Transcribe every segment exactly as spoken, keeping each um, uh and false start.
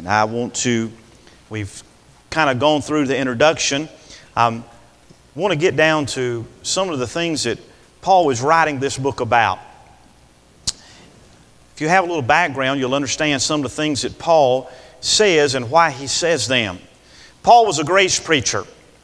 And I want to, we've kind of gone through the introduction. I want to get down to some of the things that Paul was writing this book about. If you have a little background, you'll understand some of the things that Paul says and why he says them. Paul was a grace preacher.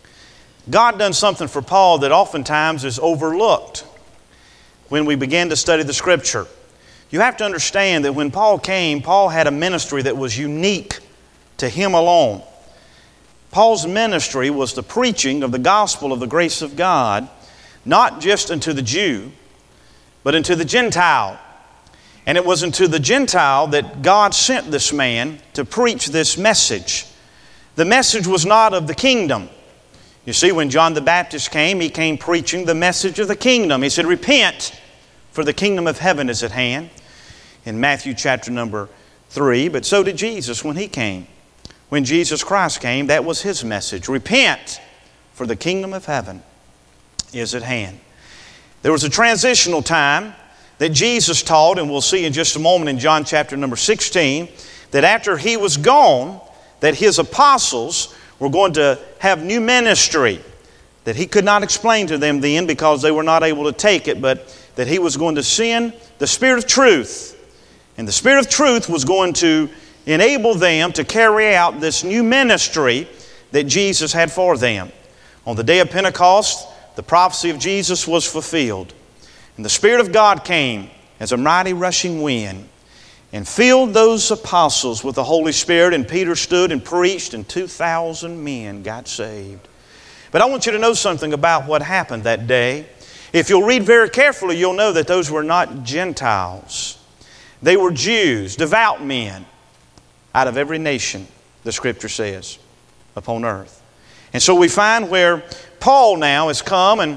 God done something for Paul that oftentimes is overlooked when we begin to study the Scripture. You have to understand that when Paul came, Paul had a ministry that was unique to him alone. Paul's ministry was the preaching of the gospel of the grace of God, not just unto the Jew, but unto the Gentile. And it was unto the Gentile that God sent this man to preach this message. The message was not of the kingdom. You see, when John the Baptist came, he came preaching the message of the kingdom. He said, repent, for the kingdom of heaven is at hand. In Matthew chapter number three, but so did Jesus when he came. When Jesus Christ came, that was his message. Repent, for the kingdom of heaven is at hand. There was a transitional time that Jesus taught, and we'll see in just a moment in John chapter number sixteen, that after he was gone, that his apostles were going to have new ministry that he could not explain to them then because they were not able to take it, but that he was going to send the Spirit of truth. And the Spirit of truth was going to enable them to carry out this new ministry that Jesus had for them. On the day of Pentecost, the prophecy of Jesus was fulfilled. And the Spirit of God came as a mighty rushing wind and filled those apostles with the Holy Spirit. And Peter stood and preached, and two thousand men got saved. But I want you to know something about what happened that day. If you'll read very carefully, you'll know that those were not Gentiles. They were Jews, devout men, out of every nation, the Scripture says, upon earth. And so we find where Paul now has come and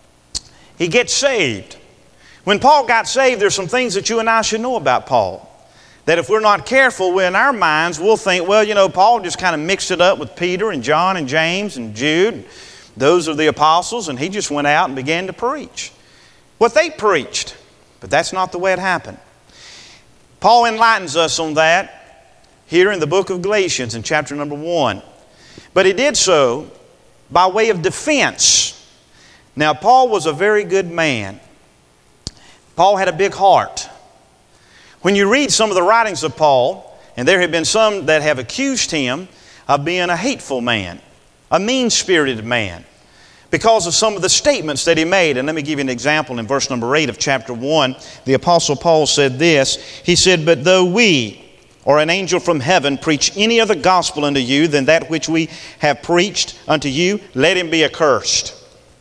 he gets saved. When Paul got saved, there's some things that you and I should know about Paul. That if we're not careful, in our minds, we'll think, well, you know, Paul just kind of mixed it up with Peter and John and James and Jude. Those are the apostles, and he just went out and began to preach what they preached. But that's not the way it happened. Paul enlightens us on that here in the book of Galatians in chapter number one. But he did so by way of defense. Now, Paul was a very good man. Paul had a big heart. When you read some of the writings of Paul, and there have been some that have accused him of being a hateful man, a mean-spirited man, because of some of the statements that he made. And let me give you an example. In verse number eight of chapter one, the Apostle Paul said this. He said, but though we or an angel from heaven preach any other gospel unto you than that which we have preached unto you, let him be accursed.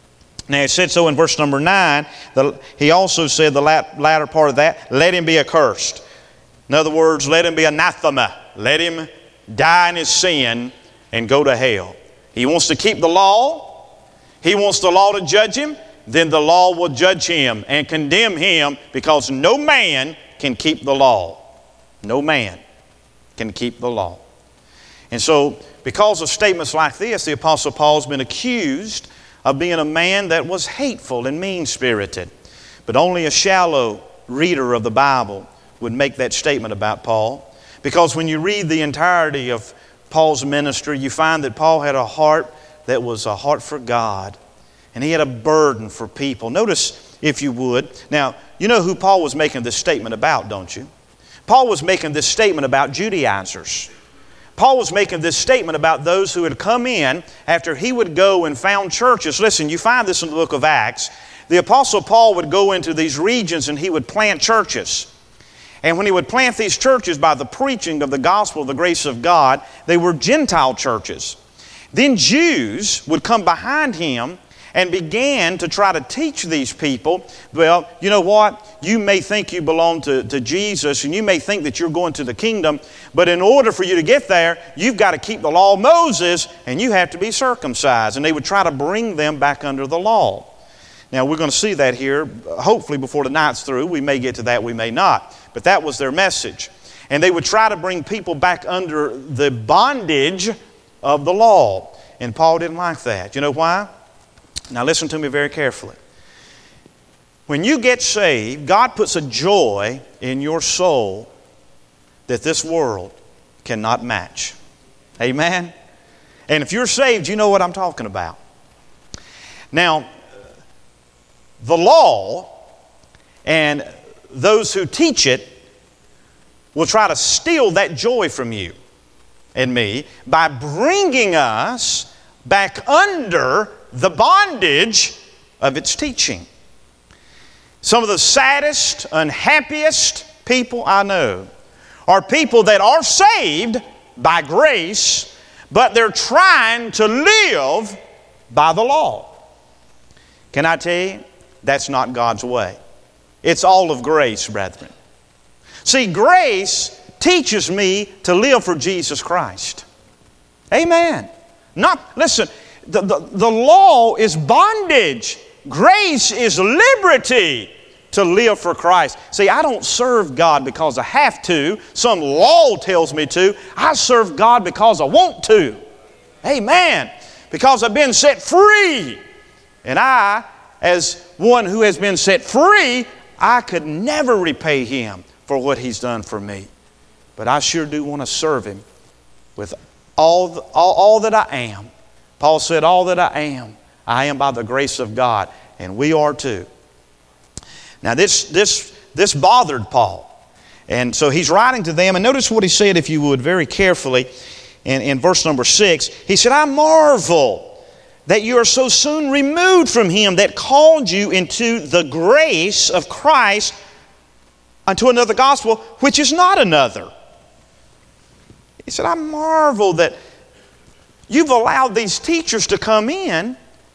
Now it said so in verse number nine. The, he also said the latter part of that, let him be accursed. In other words, let him be anathema. Let him die in his sin and go to hell. He wants to keep the law. He wants the law to judge him. Then the law will judge him and condemn him, because no man can keep the law. No man can keep the law. And so, because of statements like this, the Apostle Paul's been accused of being a man that was hateful and mean-spirited. But only a shallow reader of the Bible would make that statement about Paul. Because when you read the entirety of Paul's ministry, you find that Paul had a heart that was a heart for God. And he had a burden for people. Notice, if you would. Now, you know who Paul was making this statement about, don't you? Paul was making this statement about Judaizers. Paul was making this statement about those who had come in after he would go and found churches. Listen, you find this in the book of Acts. The Apostle Paul would go into these regions and he would plant churches. And when he would plant these churches by the preaching of the gospel of the grace of God, they were Gentile churches. Then Jews would come behind him and began to try to teach these people, well, you know what? You may think you belong to, to Jesus, and you may think that you're going to the kingdom, but in order for you to get there, you've got to keep the law of Moses, and you have to be circumcised. And they would try to bring them back under the law. Now, we're going to see that here, hopefully before the night's through. We may get to that, we may not. But that was their message. And they would try to bring people back under the bondage of the law. And Paul didn't like that. You know why? Now listen to me very carefully. When you get saved, God puts a joy in your soul that this world cannot match. Amen? And if you're saved, you know what I'm talking about. Now, the law and those who teach it will try to steal that joy from you and me by bringing us back under the bondage of its teaching. Some of the saddest, unhappiest people I know are people that are saved by grace, but they're trying to live by the law. Can I tell you, that's not God's way. It's all of grace, brethren. See, grace teaches me to live for Jesus Christ. Amen. Not, listen, the, the, the law is bondage. Grace is liberty to live for Christ. See, I don't serve God because I have to. Some law tells me to. I serve God because I want to. Amen. Because I've been set free. And I, as one who has been set free, I could never repay Him for what He's done for me. But I sure do want to serve Him with all, the, all, all that I am. Paul said, all that I am, I am by the grace of God. And we are too. Now this, this, this bothered Paul. And so he's writing to them. And notice what he said, if you would, very carefully. In, in verse number six, he said, I marvel that you are so soon removed from Him that called you into the grace of Christ unto another gospel, which is not another. He said, I marvel that you've allowed these teachers to come in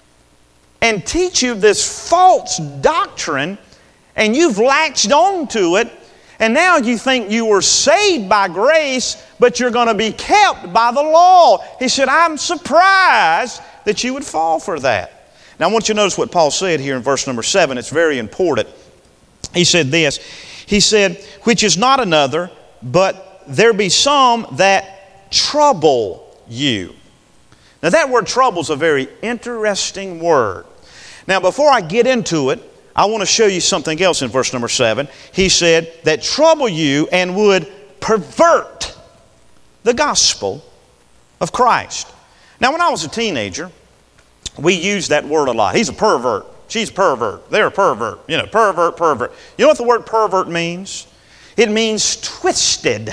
and teach you this false doctrine, and you've latched on to it, and now you think you were saved by grace, but you're going to be kept by the law. He said, I'm surprised that you would fall for that. Now I want you to notice what Paul said here in verse number seven. It's very important. He said this. He said, which is not another, but there be some that trouble you. Now that word trouble is a very interesting word. Now before I get into it, I want to show you something else in verse number seven. He said, that trouble you and would pervert the gospel of Christ. Now when I was a teenager, we used that word a lot. He's a pervert. She's a pervert. They're a pervert. You know, pervert, pervert. You know what the word pervert means? It means twisted.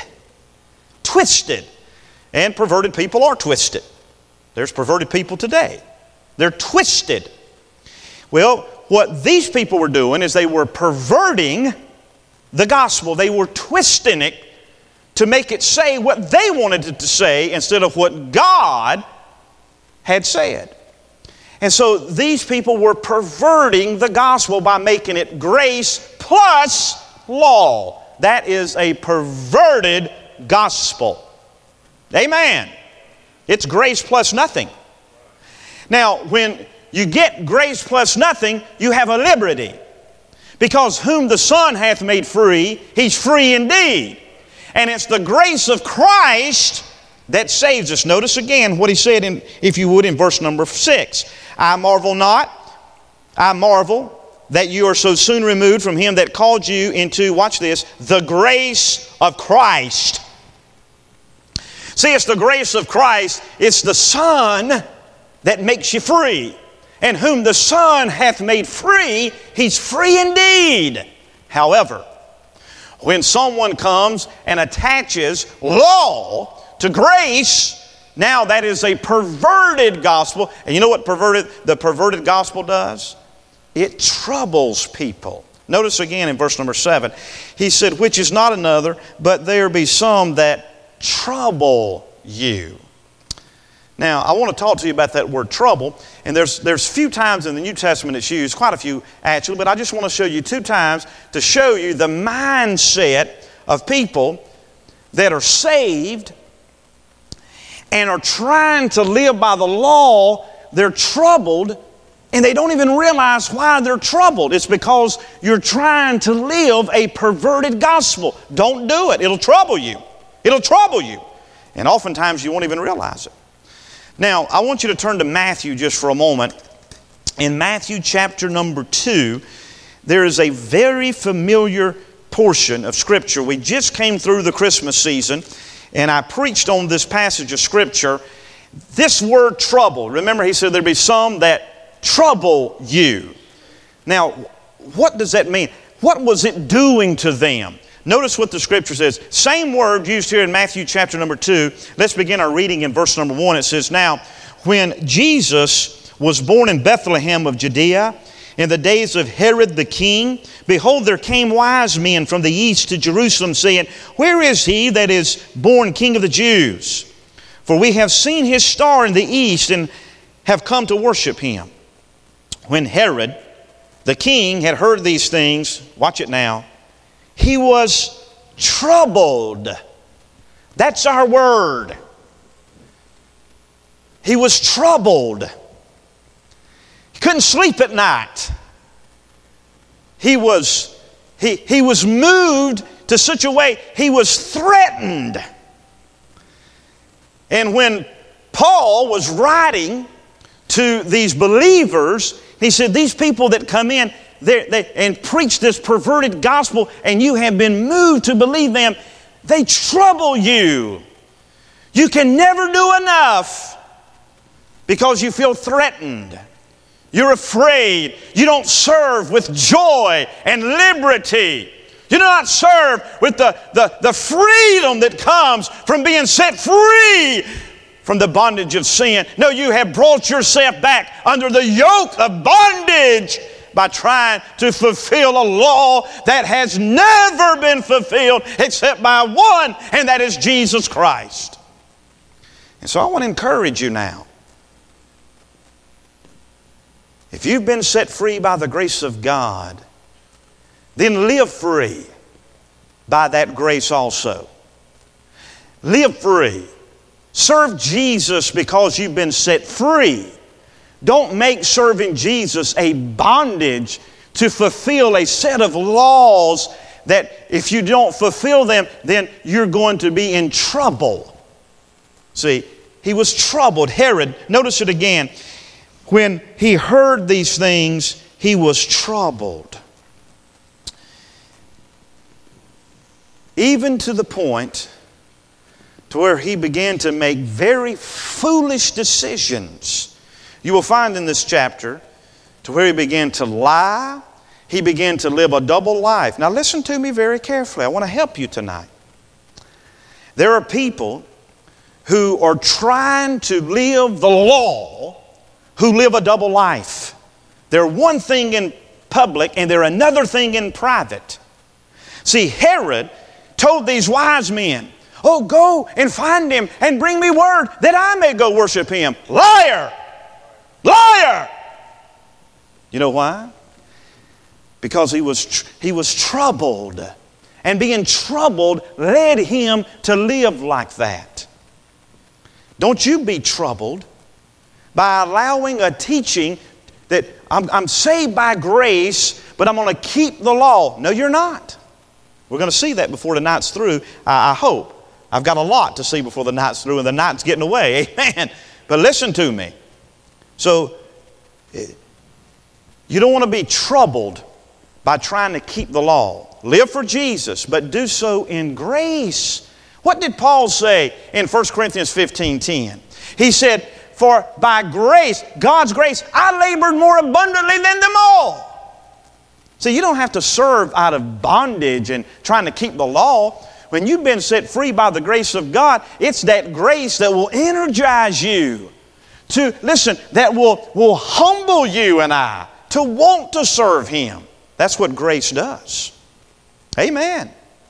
Twisted. And perverted people are twisted. There's perverted people today. They're twisted. Well, what these people were doing is they were perverting the gospel. They were twisting it to make it say what they wanted it to say instead of what God had said. And so these people were perverting the gospel by making it grace plus law. That is a perverted gospel. Amen. It's grace plus nothing. Now, when you get grace plus nothing, you have a liberty. Because whom the Son hath made free, he's free indeed. And it's the grace of Christ that saves us. Notice again what he said, in, if you would, in verse number six. I marvel not, I marvel that you are so soon removed from Him that called you into, watch this, the grace of Christ. See, it's the grace of Christ. It's the Son that makes you free. And whom the Son hath made free, he's free indeed. However, when someone comes and attaches law to grace, now that is a perverted gospel. And you know what perverted the perverted gospel does? It troubles people. Notice again in verse number seven. He said, which is not another, but there be some that trouble you. Now, I want to talk to you about that word trouble. And there's there's few times in the New Testament it's used, quite a few actually, but I just want to show you two times to show you the mindset of people that are saved and are trying to live by the law. They're troubled, and they don't even realize why they're troubled. It's because you're trying to live a perverted gospel. Don't do it. It'll trouble you. It'll trouble you. And oftentimes you won't even realize it. Now, I want you to turn to Matthew just for a moment. In Matthew chapter number two, there is a very familiar portion of Scripture. We just came through the Christmas season, and I preached on this passage of Scripture. This word trouble, remember he said there'd be some that trouble you. Now, what does that mean? What was it doing to them? Notice what the Scripture says. Same word used here in Matthew chapter number two. Let's begin our reading in verse number one. It says, "Now, when Jesus was born in Bethlehem of Judea, in the days of Herod the king, behold, there came wise men from the east to Jerusalem, saying, Where is he that is born King of the Jews? For we have seen his star in the east and have come to worship him. When Herod the king had heard these things," watch it now, "he was troubled." That's our word. He was troubled. He couldn't sleep at night. He was, he, he was moved to such a way, he was threatened. And when Paul was writing to these believers, he said, these people that come in they, and preach this perverted gospel, and you have been moved to believe them, they trouble you. You can never do enough because you feel threatened. You're afraid. You don't serve with joy and liberty. You do not serve with the, the, the freedom that comes from being set free from the bondage of sin. No, you have brought yourself back under the yoke of bondage by trying to fulfill a law that has never been fulfilled except by one, and that is Jesus Christ. And so I want to encourage you now. If you've been set free by the grace of God, then live free by that grace also. Live free. Serve Jesus because you've been set free. Don't make serving Jesus a bondage to fulfill a set of laws that if you don't fulfill them, then you're going to be in trouble. See, he was troubled. Herod, notice it again. When he heard these things, he was troubled. Even to the point to where he began to make very foolish decisions. You will find in this chapter to where he began to lie. He began to live a double life. Now listen to me very carefully. I want to help you tonight. There are people who are trying to live the law who live a double life. They're one thing in public and they're another thing in private. See, Herod told these wise men, oh, go and find him and bring me word that I may go worship him. Liar! Liar! You know why? Because he was, tr- he was troubled. And being troubled led him to live like that. Don't you be troubled by allowing a teaching that I'm, I'm saved by grace, but I'm going to keep the law. No, you're not. We're going to see that before the night's through, I, I hope. I've got a lot to see before the night's through, and the night's getting away. Amen. But listen to me. So, you don't want to be troubled by trying to keep the law. Live for Jesus, but do so in grace. What did Paul say in First Corinthians fifteen ten? He said, for by grace, God's grace, I labored more abundantly than them all. See, you don't have to serve out of bondage and trying to keep the law. When you've been set free by the grace of God, it's that grace that will energize you to, listen, that will, will humble you and I to want to serve Him. That's what grace does. Amen.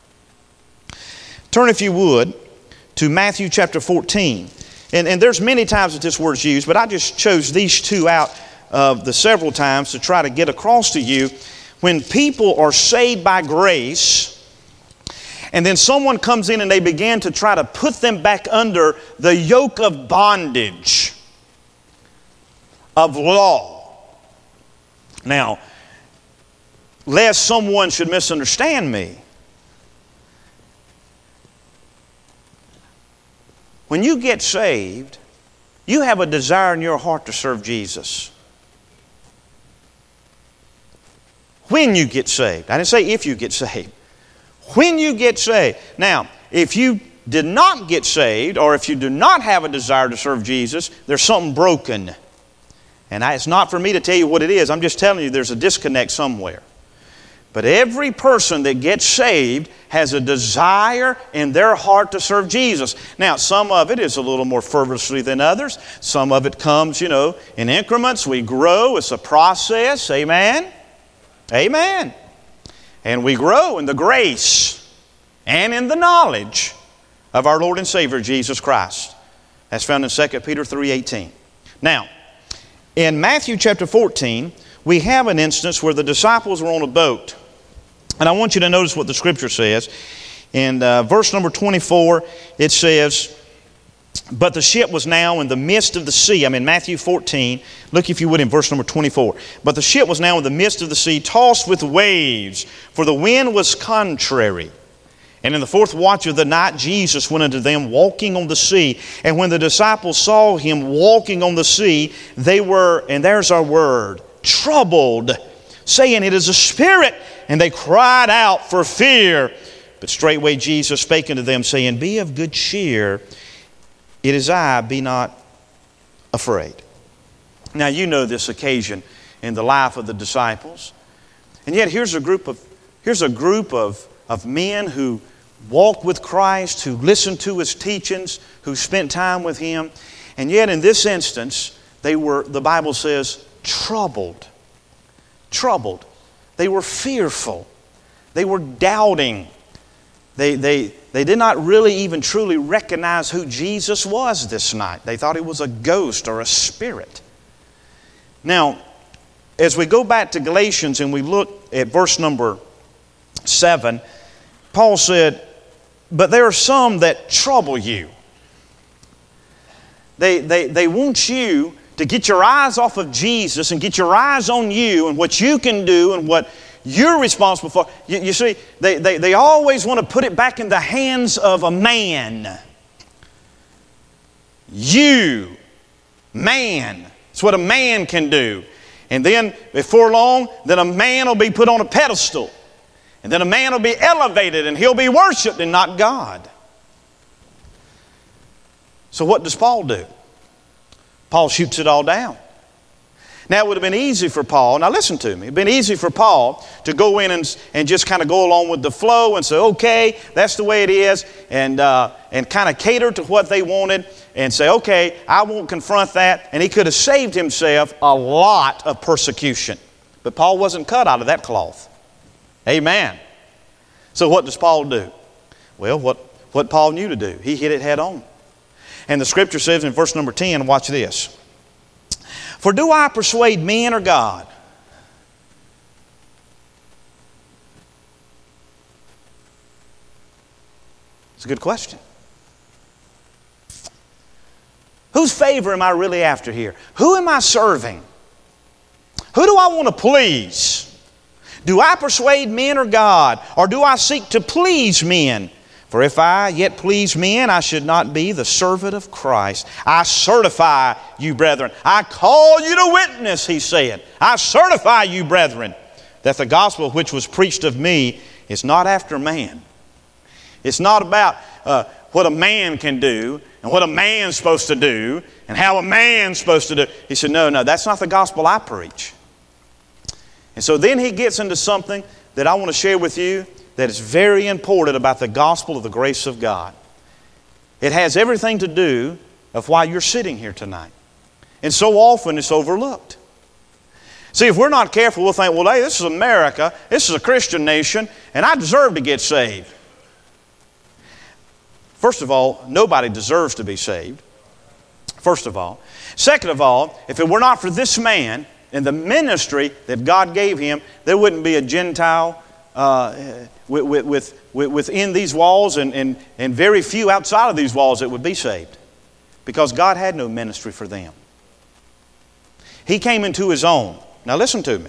Turn, if you would, to Matthew chapter fourteen. And, and there's many times that this word's used, but I just chose these two out of the several times to try to get across to you. When people are saved by grace, and then someone comes in and they begin to try to put them back under the yoke of bondage, of law. Now, lest someone should misunderstand me, when you get saved, you have a desire in your heart to serve Jesus. When you get saved. I didn't say if you get saved. When you get saved. Now, if you did not get saved, or if you do not have a desire to serve Jesus, there's something broken. And I, it's not for me to tell you what it is. I'm just telling you there's a disconnect somewhere. But every person that gets saved has a desire in their heart to serve Jesus. Now, some of it is a little more fervently than others. Some of it comes, you know, in increments. We grow. It's a process. Amen? Amen. And we grow in the grace and in the knowledge of our Lord and Savior, Jesus Christ. That's found in Second Peter three eighteen. Now, in Matthew chapter fourteen, we have an instance where the disciples were on a boat. And I want you to notice what the Scripture says. In uh, verse number twenty-four, it says, "But the ship was now in the midst of the sea." I'm in Matthew fourteen. Look, if you would, in verse number twenty-four. "But the ship was now in the midst of the sea, tossed with waves, for the wind was contrary. And in the fourth watch of the night, Jesus went unto them walking on the sea. And when the disciples saw him walking on the sea, they were," and there's our word, "troubled, saying, It is a spirit. And they cried out for fear. But straightway Jesus spake unto them, saying, Be of good cheer. It is I, be not afraid." Now you know this occasion in the life of the disciples. And yet here's a group of here's a group of, of men who walked with Christ, who listened to His teachings, who spent time with Him. And yet in this instance, they were, the Bible says, troubled. Troubled. They were fearful. They were doubting. They, they, they did not really even truly recognize who Jesus was this night. They thought He was a ghost or a spirit. Now, as we go back to Galatians and we look at verse number seven, Paul said, "But there are some that trouble you." They, they, they want you to get your eyes off of Jesus and get your eyes on you and what you can do and what you're responsible for. You, you see, they, they, they always want to put it back in the hands of a man. You, man. It's what a man can do. And then before long, then a man will be put on a pedestal. And then a man will be elevated and he'll be worshiped and not God. So what does Paul do? Paul shoots it all down. Now it would have been easy for Paul, now listen to me, it would have been easy for Paul to go in and, and just kind of go along with the flow and say, okay, that's the way it is, and, uh, and kind of cater to what they wanted and say, okay, I won't confront that. And he could have saved himself a lot of persecution. But Paul wasn't cut out of that cloth. Amen. So what does Paul do? Well, what, what Paul knew to do. He hit it head on. And the Scripture says in verse number ten, watch this. "For do I persuade men or God?" It's a good question. Whose favor am I really after here? Who am I serving? Who do I want to please? Do I persuade men or God? Or do I seek to please men? For if I yet please men, I should not be the servant of Christ. I certify you, brethren. I call you to witness, he said. I certify you, brethren, that the gospel which was preached of me is not after man. It's not about uh, what a man can do and what a man's supposed to do and how a man's supposed to do. He said, no, no, that's not the gospel I preach. And so then he gets into something that I want to share with you that is very important about the gospel of the grace of God. It has everything to do of why you're sitting here tonight. And so often it's overlooked. See, if we're not careful, we'll think, well, hey, this is America, this is a Christian nation, and I deserve to get saved. First of all, nobody deserves to be saved. First of all. Second of all, if it were not for this man and the ministry that God gave him, there wouldn't be a Gentile uh, with, with, with, within these walls and, and, and very few outside of these walls that would be saved. Because God had no ministry for them. He came into His own. Now listen to me.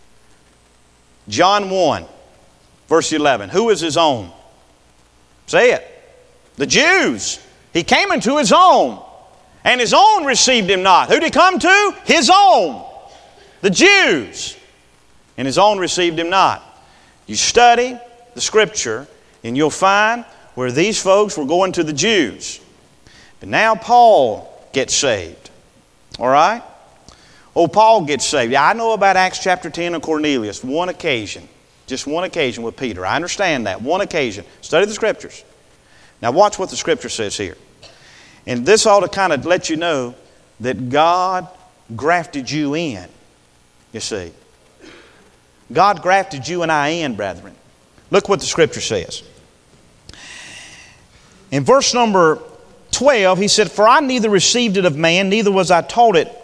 John one, verse eleven. Who is His own? Say it. The Jews. He came into His own. And His own received Him not. Who did He come to? His own. The Jews. And His own received Him not. You study the Scripture and you'll find where these folks were going to the Jews. But now Paul gets saved. All right? Oh, Paul gets saved. Yeah, I know about Acts chapter ten and Cornelius. One occasion. Just one occasion with Peter. I understand that. One occasion. Study the Scriptures. Now watch what the Scripture says here. And this ought to kind of let you know that God grafted you in. You see. God grafted you and I in, brethren. Look what the Scripture says. In verse number twelve, he said, "For I neither received it of man, neither was I taught it,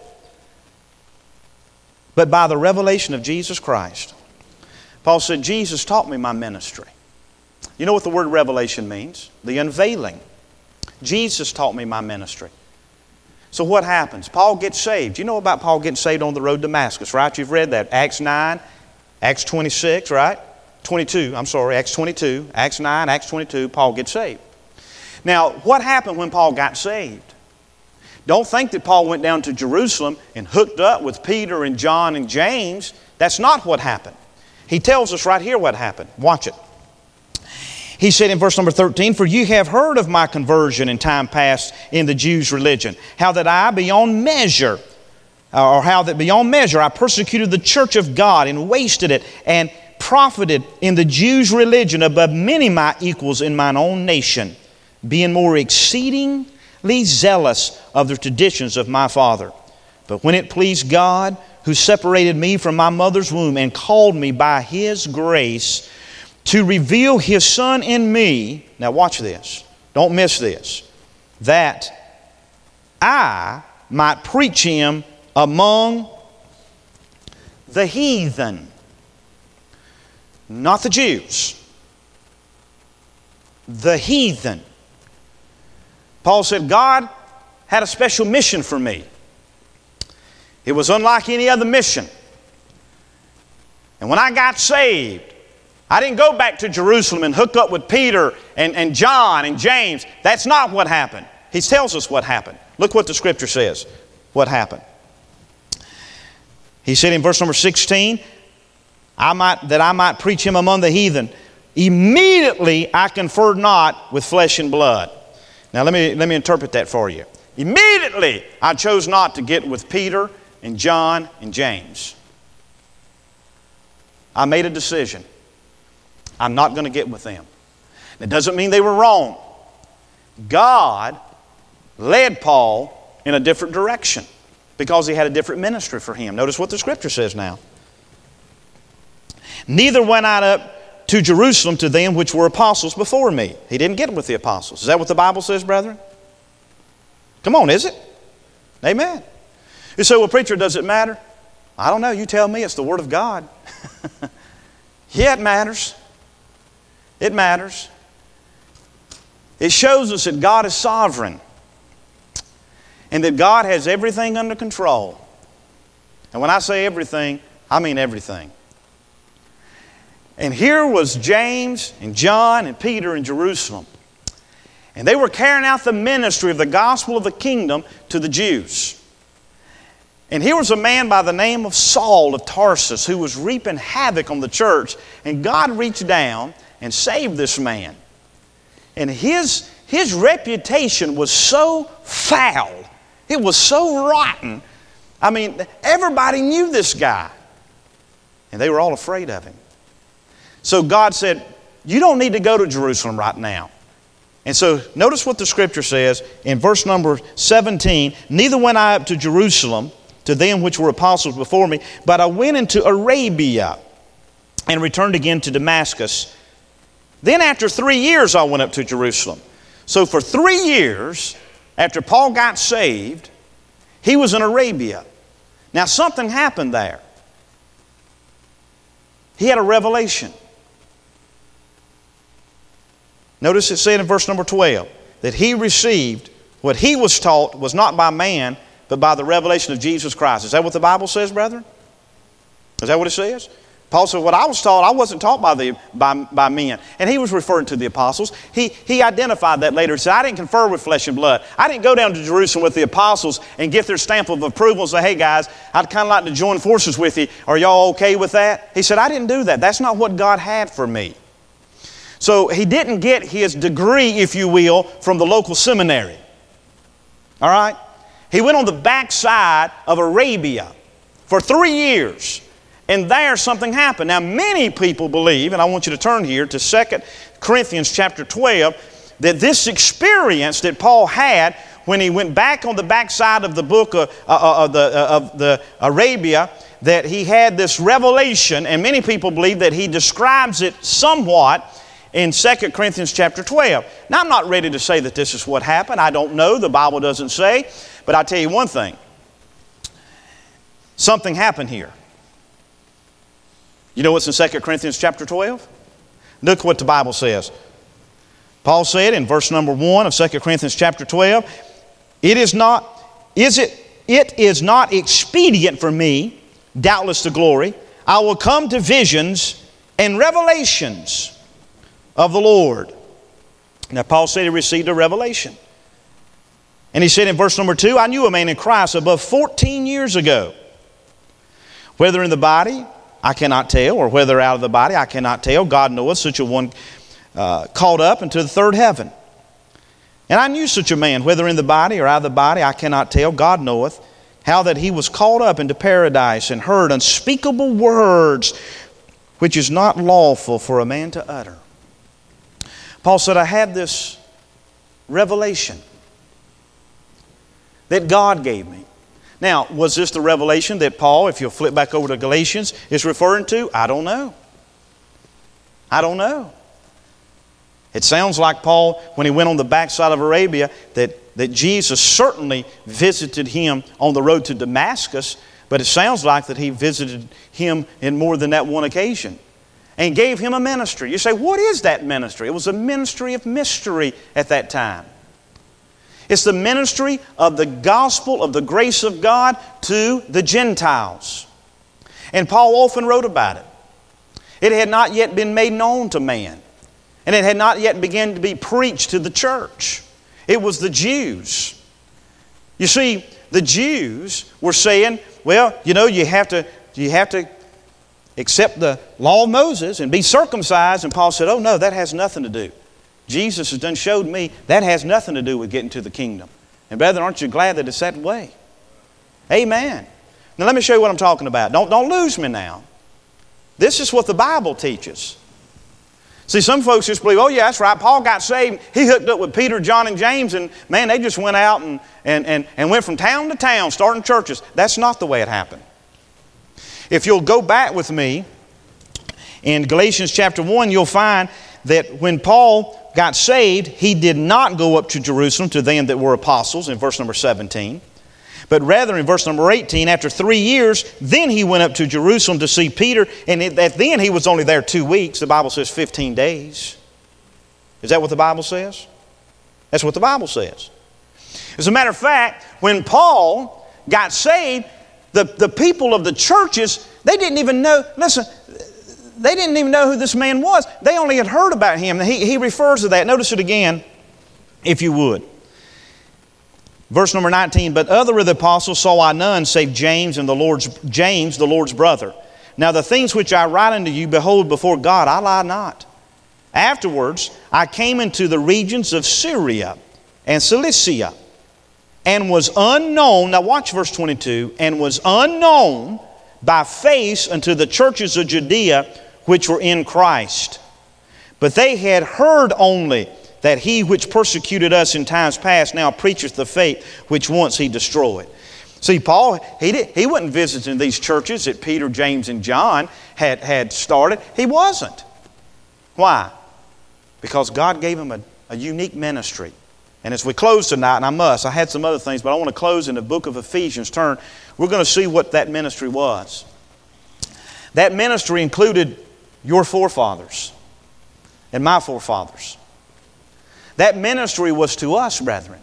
but by the revelation of Jesus Christ." Paul said, Jesus taught me my ministry. You know what the word revelation means? The unveiling. Jesus taught me my ministry. So what happens? Paul gets saved. You know about Paul getting saved on the road to Damascus, right? You've read that. Acts nine, Acts twenty-six, right? twenty-two, I'm sorry, Acts twenty-two, Acts nine, Acts twenty-two, Paul gets saved. Now, what happened when Paul got saved? Don't think that Paul went down to Jerusalem and hooked up with Peter and John and James. That's not what happened. He tells us right here what happened. Watch it. He said in verse number thirteen, "For you have heard of my conversion in time past in the Jews' religion, how that I beyond measure, or how that beyond measure I persecuted the church of God and wasted it, and profited in the Jews' religion above many my equals in mine own nation, being more exceedingly zealous of the traditions of my father. But when it pleased God, who separated me from my mother's womb and called me by His grace to reveal His Son in me," now watch this, don't miss this, "that I might preach Him among the heathen." Not the Jews. The heathen. Paul said, God had a special mission for me. It was unlike any other mission. And when I got saved, I didn't go back to Jerusalem and hook up with Peter and, and John and James. That's not what happened. He tells us what happened. Look what the Scripture says. What happened? He said in verse number sixteen, I might, that I might preach Him among the heathen. Immediately I conferred not with flesh and blood. Now let me, let me interpret that for you. Immediately I chose not to get with Peter and John and James. I made a decision. I'm not going to get with them. That doesn't mean they were wrong. God led Paul in a different direction because He had a different ministry for him. Notice what the Scripture says now. "Neither went I up to Jerusalem to them which were apostles before me." He didn't get with the apostles. Is that what the Bible says, brethren? Come on, is it? Amen. You say, well, preacher, does it matter? I don't know. You tell me. It's the Word of God. Yeah, it matters. It matters. It shows us that God is sovereign and that God has everything under control. And when I say everything, I mean everything. And here was James and John and Peter in Jerusalem. And they were carrying out the ministry of the gospel of the kingdom to the Jews. And here was a man by the name of Saul of Tarsus who was reaping havoc on the church. And God reached down and saved this man. And his, his reputation was so foul. It was so rotten. I mean, everybody knew this guy. And they were all afraid of him. So God said, you don't need to go to Jerusalem right now. And so notice what the Scripture says in verse number seventeen. "Neither went I up to Jerusalem to them which were apostles before me, but I went into Arabia and returned again to Damascus. Then after three years I went up to Jerusalem." So for three years, after Paul got saved, he was in Arabia. Now something happened there. He had a revelation. Notice it said in verse number twelve that he received what he was taught was not by man, but by the revelation of Jesus Christ. Is that what the Bible says, brethren? Is that what it says? Paul said, what I was taught, I wasn't taught by, the, by, by men. And he was referring to the apostles. He, he identified that later. He said, I didn't confer with flesh and blood. I didn't go down to Jerusalem with the apostles and get their stamp of approval and say, hey guys, I'd kind of like to join forces with you. Are y'all okay with that? He said, I didn't do that. That's not what God had for me. So he didn't get his degree, if you will, from the local seminary. All right? He went on the backside of Arabia for three years. And there something happened. Now many people believe, and I want you to turn here to Second Corinthians chapter twelve, that this experience that Paul had when he went back on the backside of the book of, uh, of, the, uh, of the Arabia, that he had this revelation, and many people believe that he describes it somewhat in Second Corinthians chapter twelve. Now, I'm not ready to say that this is what happened. I don't know. The Bible doesn't say. But I'll tell you one thing. Something happened here. You know what's in Second Corinthians chapter twelve? Look what the Bible says. Paul said in verse number one of Second Corinthians chapter twelve, It is not, is it, it is not expedient for me, doubtless to glory. I will come to visions and revelations of the Lord. Now Paul said he received a revelation. And he said in verse number two, I knew a man in Christ above fourteen years ago. Whether in the body, I cannot tell, or whether out of the body, I cannot tell. God knoweth, such a one uh, caught up into the third heaven. And I knew such a man, whether in the body or out of the body, I cannot tell. God knoweth, how that he was caught up into paradise and heard unspeakable words, which is not lawful for a man to utter. Paul said, I had this revelation that God gave me. Now, was this the revelation that Paul, if you'll flip back over to Galatians, is referring to? I don't know. I don't know. It sounds like Paul, when he went on the backside of Arabia, that, that Jesus certainly visited him on the road to Damascus, but it sounds like that he visited him in more than that one occasion and gave him a ministry. You say, what is that ministry? It was a ministry of mystery at that time. It's the ministry of the gospel of the grace of God to the Gentiles. And Paul often wrote about it. It had not yet been made known to man. And it had not yet begun to be preached to the church. It was the Jews. You see, the Jews were saying, well, you know, you have to, you have to accept the law of Moses and be circumcised. And Paul said, oh no, that has nothing to do. Jesus has done showed me that has nothing to do with getting to the kingdom. And brethren, aren't you glad that it's that way? Amen. Now let me show you what I'm talking about. Don't, don't lose me now. This is what the Bible teaches. See, some folks just believe, oh yeah, that's right, Paul got saved. He hooked up with Peter, John, and James, and man, they just went out and, and, and, and went from town to town, starting churches. That's not the way it happened. If you'll go back with me in Galatians chapter one, you'll find that when Paul got saved, he did not go up to Jerusalem to them that were apostles in verse number seventeen. But rather in verse number eighteen, after three years, then he went up to Jerusalem to see Peter. And at then he was only there two weeks. The Bible says fifteen days. Is that what the Bible says? That's what the Bible says. As a matter of fact, when Paul got saved, the, the people of the churches, they didn't even know, listen, they didn't even know who this man was. They only had heard about him. He, he refers to that. Notice it again, if you would. Verse number nineteen, but other of the apostles saw I none save James and the Lord's James, the Lord's brother. Now the things which I write unto you, behold, before God I lie not. Afterwards I came into the regions of Syria and Cilicia, and was unknown. Now watch verse twenty-two, and was unknown by face unto the churches of Judea which were in Christ. But they had heard only that he which persecuted us in times past now preacheth the faith which once he destroyed. See, Paul, he, did, he wasn't visiting these churches that Peter, James, and John had, had started. He wasn't. Why? Because God gave him a, a unique ministry. And as we close tonight, and I must, I had some other things, but I want to close in the book of Ephesians. Turn, we're going to see what that ministry was. That ministry included your forefathers and my forefathers. That ministry was to us, brethren.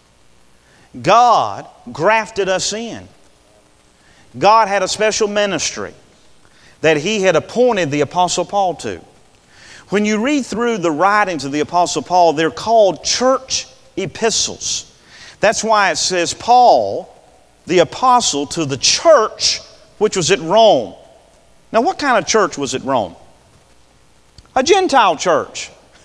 God grafted us in. God had a special ministry that He had appointed the Apostle Paul to. When you read through the writings of the Apostle Paul, they're called church epistles. That's why it says Paul, the apostle to the church which was at Rome. Now what kind of church was at Rome? A Gentile church.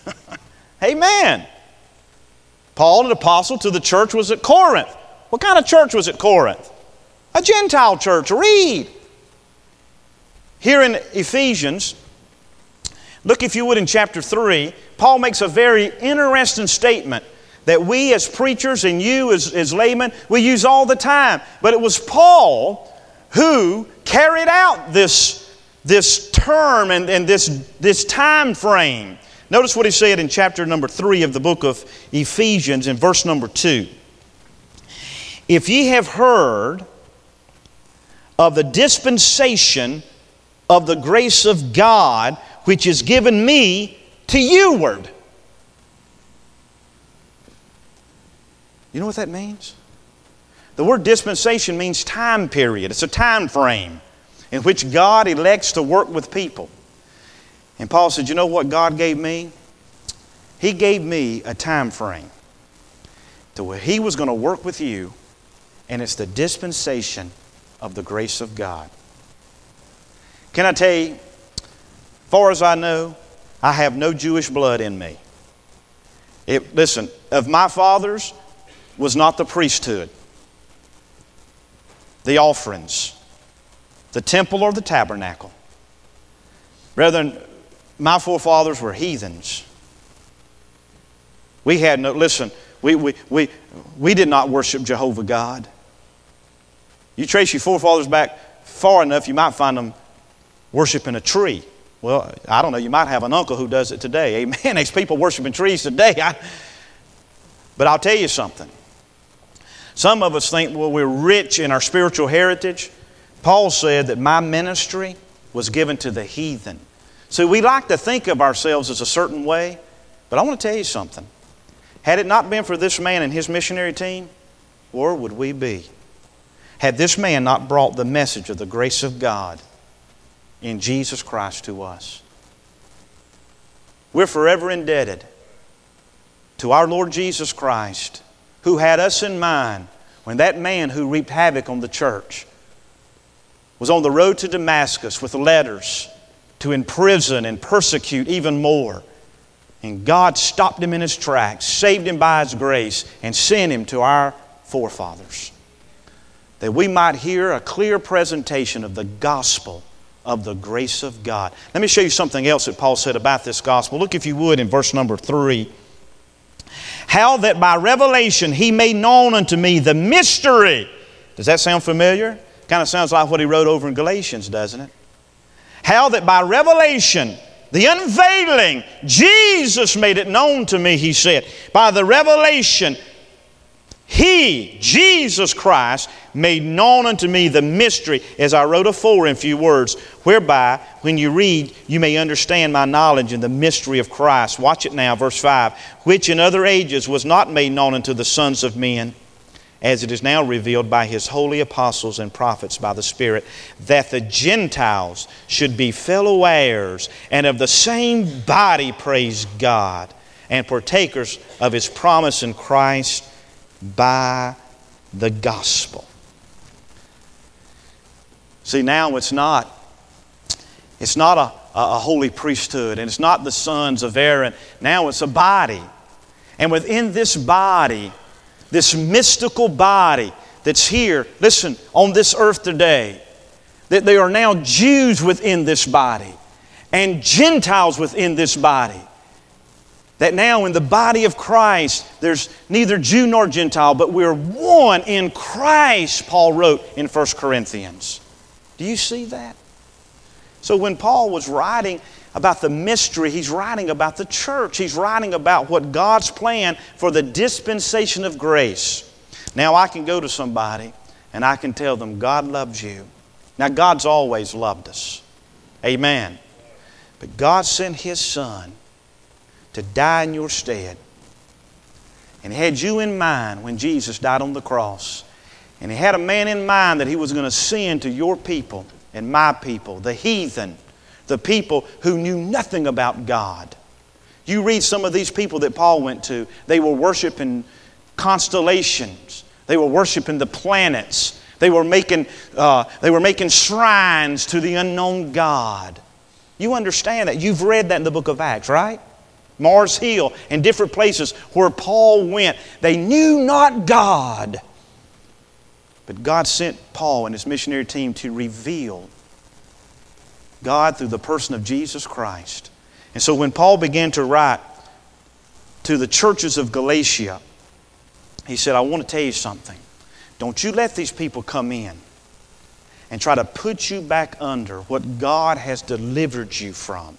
Amen. Paul, an apostle to the church, was at Corinth. What kind of church was at Corinth? A Gentile church. Read. Here in Ephesians, look if you would in chapter three, Paul makes a very interesting statement that we as preachers and you as, as laymen, we use all the time. But it was Paul who carried out this, this term and, and this, this time frame. Notice what he said in chapter number three of the book of Ephesians in verse number two. If ye have heard of the dispensation of the grace of God, which is given me to youward. You know what that means? The word dispensation means time period. It's a time frame in which God elects to work with people. And Paul said, you know what God gave me? He gave me a time frame to where He was going to work with you, and it's the dispensation of the grace of God. Can I tell you, as far as I know, I have no Jewish blood in me. It, listen, of my fathers was not the priesthood, the offerings, the temple or the tabernacle. Brethren, my forefathers were heathens. We had no, listen, we, we, we, we did not worship Jehovah God. You trace your forefathers back far enough, you might find them worshiping a tree. Well, I don't know, you might have an uncle who does it today. Amen. There's people worshiping trees today. I, but I'll tell you something. Some of us think, well, we're rich in our spiritual heritage. Paul said that my ministry was given to the heathen. So we like to think of ourselves as a certain way, but I want to tell you something. Had it not been for this man and his missionary team, where would we be? Had this man not brought the message of the grace of God in Jesus Christ to us. We're forever indebted to our Lord Jesus Christ, who had us in mind when that man who reaped havoc on the church was on the road to Damascus with letters to imprison and persecute even more. And God stopped him in his tracks, saved him by His grace, and sent him to our forefathers, that we might hear a clear presentation of the gospel of the grace of God. Let me show you something else that Paul said about this gospel. Look, if you would, in verse number three. How that by revelation He made known unto me the mystery. Does that sound familiar? Kind of sounds like what he wrote over in Galatians, doesn't it? How that by revelation, the unveiling, Jesus made it known to me, he said. By the revelation, He, Jesus Christ, made known unto me the mystery, as I wrote afore in few words, whereby, when you read, you may understand my knowledge in the mystery of Christ. Watch it now, verse five. Which in other ages was not made known unto the sons of men, as it is now revealed by His holy apostles and prophets by the Spirit, that the Gentiles should be fellow heirs and of the same body, praise God, and partakers of His promise in Christ by the gospel. See, now it's not, it's not a, a holy priesthood, and it's not the sons of Aaron. Now it's a body. And within this body, this mystical body that's here, listen, on this earth today, that there are now Jews within this body and Gentiles within this body. That now in the body of Christ, there's neither Jew nor Gentile, but we're one in Christ, Paul wrote in First Corinthians. Do you see that? So when Paul was writing about the mystery, he's writing about the church. He's writing about what God's plan for the dispensation of grace. Now I can go to somebody and I can tell them, God loves you. Now God's always loved us. Amen. But God sent His Son to die in your stead. And He had you in mind when Jesus died on the cross. And He had a man in mind that He was going to send to your people and my people, the heathen, the people who knew nothing about God. You read some of these people that Paul went to, they were worshiping constellations. They were worshiping the planets. They were making, uh, they were making shrines to the unknown God. You understand that. You've read that in the book of Acts, right? Mars Hill, and different places where Paul went. They knew not God. But God sent Paul and his missionary team to reveal God through the person of Jesus Christ. And so when Paul began to write to the churches of Galatia, he said, I want to tell you something. Don't you let these people come in and try to put you back under what God has delivered you from.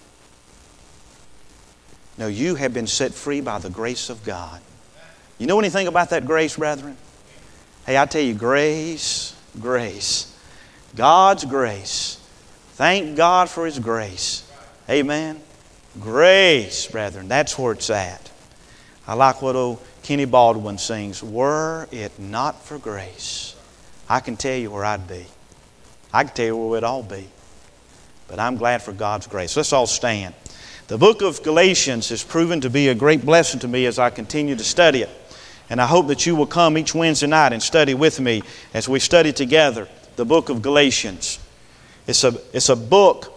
No, you have been set free by the grace of God. You know anything about that grace, brethren? Hey, I tell you, grace, grace. God's grace. Thank God for His grace. Amen. Grace, brethren, that's where it's at. I like what old Kenny Baldwin sings, were it not for grace, I can tell you where I'd be. I can tell you where we'd all be. But I'm glad for God's grace. Let's all stand. The book of Galatians has proven to be a great blessing to me as I continue to study it. And I hope that you will come each Wednesday night and study with me as we study together the book of Galatians. It's a, it's a book